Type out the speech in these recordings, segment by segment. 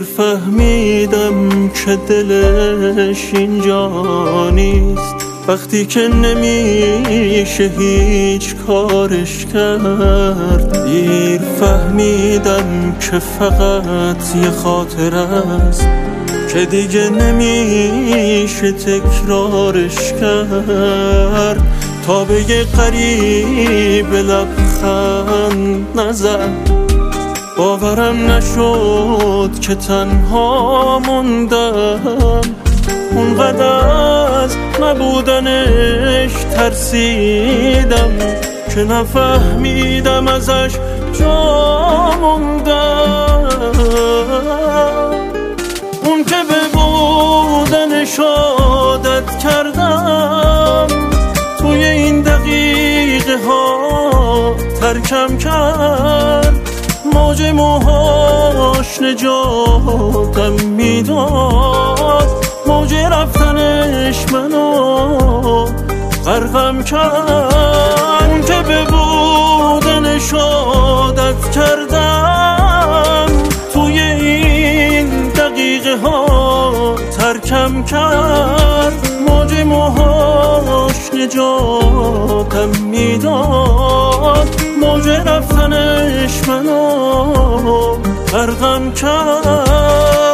فهمیدم که دلش اینجا نیست، وقتی که نمیشه هیچ کارش کرد. دیر فهمیدم که فقط یه خاطر است که دیگه نمیشه تکرارش کرد. تا به یه قریب لبخند نزد، باورم نشد که تنها موندم. اونقدر از نبودنش ترسیدم که نفهمیدم ازش جا موندم. اون که به بودنش عادت کردم، توی این دقیقه ها ترکم کرد. موج موهاش نجاتم میداد، موج رفتنش منو غرقم کرد. که به بودنش عادت کردم، توی این دقیقه ها ترکم کرد. موج موهاش نجاتم میداد، موج رفتنش منو غرقم کرد.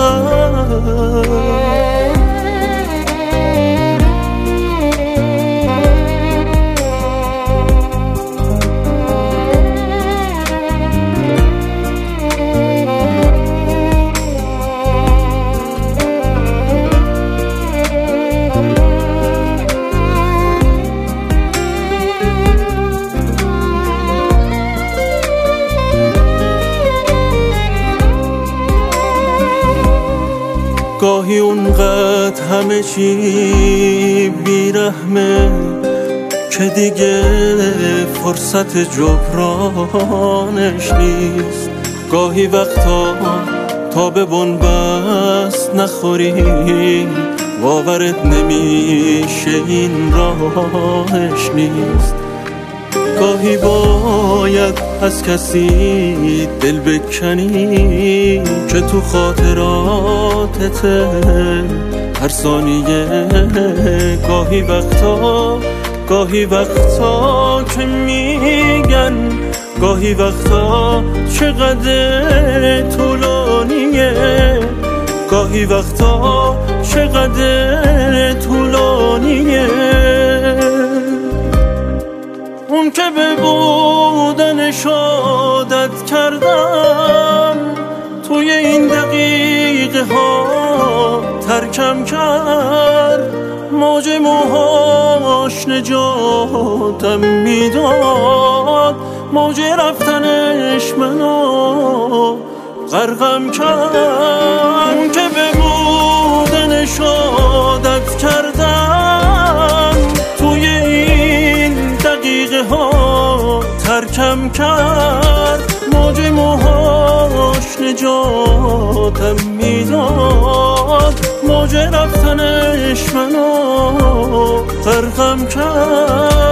گاهی اونقدر همه چی بیرحمه که دیگه فرصت جبرانش نیست. گاهی وقتا تا به بنبست نخوری، باورت نمیشه این راهش نیست. گاهی باید از کسی دل بکنی که تو خاطراتته هر ثانیه. گاهی وقتا که میگن، گاهی وقتا چقدر طولانیه، گاهی وقتا چقدر طولانیه. اون که به بودنش عادت کردم، توی این دقیقه ها ترکم کرد. موج موهاش نجاتم میداد، موج رفتنش منو غرقم کرد. که به بودنش عادت کردم، توی این دقیقه ها ترکم کرد. موج موهاش نجاتم میداد، موج رفتنش منو غرقم کرد.